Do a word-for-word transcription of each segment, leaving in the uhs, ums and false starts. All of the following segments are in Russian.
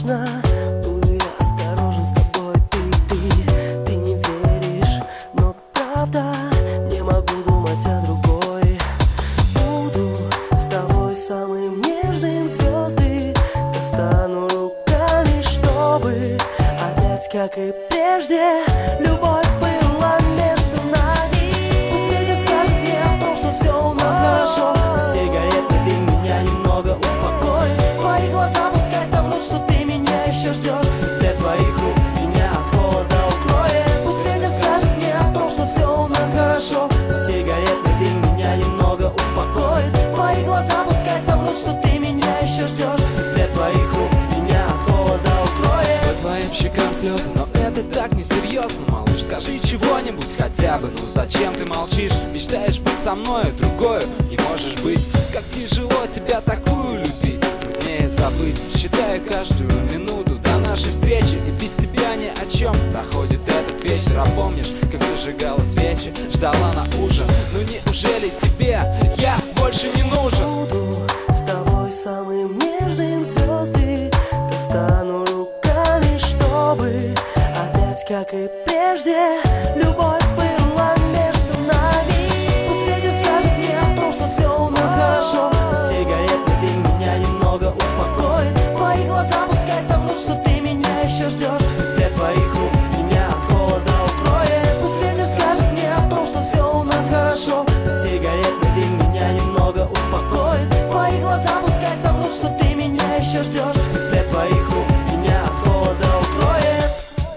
осторожно, буду я осторожен с тобой, ты, ты, ты не веришь, но правда, не могу думать о другой. Буду с тобой самым нежным, звезды достану руками, чтобы опять, как и прежде, любовь была между нами. Пусть ветер скажет мне о том, что все у нас хорошо, пусть сигаретный дым меня немного успокоит. Твои глаза пускай соврут, что ты меня еще ждешь, пусть для твоих рук меня от холода укроет. Пусть ветер скажет мне о том, что все у нас хорошо, пусть сигаретный дым меня немного успокоит. Твои глаза пускай соврут, что ты меня еще ждешь, пусть для твоих рук меня от холода укроет. По твоим щекам слезы, но это так несерьезно, малыш, скажи чего-нибудь хотя бы. Ну зачем ты молчишь? Мечтаешь быть со мною, другою не можешь быть. Как тяжело тебя такую любить, труднее забыть. Считаю каждую минуту до нашей встречи, и без тебя ни о чем проходит этот вечер. А помнишь, как зажигала свечи, ждала на ужин? Ну неужели тебе я больше не нужен? Буду с тобой самым нежным, звезды достану руками, чтобы опять, как и прежде, любовь была между нами. Пусть ветер скажет мне о том, что все у нас хорошо, пусть сигаретный дым меня немного успокоит. Твои глаза пускай соврут, что ты меня еще ждешь, пусть для твоих рук меня от холода укроет. Пусть ветер скажет мне о том, что все у нас хорошо, пусть сигаретный дым меня немного успокоит. Твои глаза пускай соврут, что ты меня еще ждешь, пусть для твоих рук меня от холода укроет.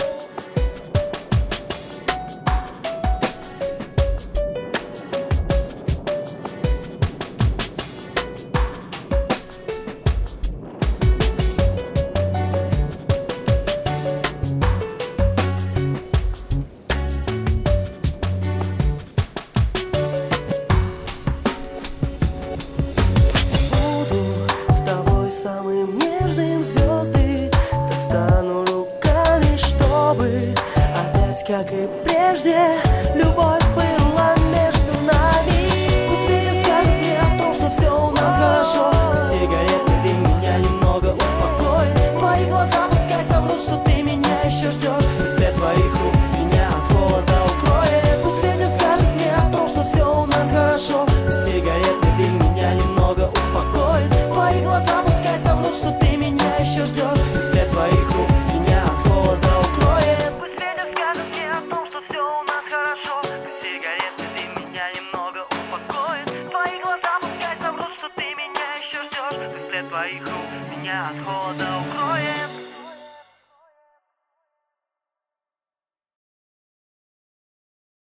Самым нежным, звезды достану руками, чтобы опять, как и прежде, любовь была между нами. Пусть ветер скажет мне о том, что все у нас хорошо, пусть сигаретный дым меня немного успокоит. Твои глаза пускай соврут, что ты меня еще ждешь, пусть для твоих рук меня от холода укроет. Пусть ветер скажет мне о том, что все у нас хорошо, пусть сигаретный дым меня немного успокоит. Твои глаза пускай соврут, что ты меня еще ждешь, пусть для твоих рук меня от холода укроет. Пусть ветер скажет мне о том, что все у нас хорошо, пусть сигаретный дым меня немного успокоит. Твои глаза пускай соврут, что ты меня еще ждешь, пусть для твоих рук меня от холода укроет.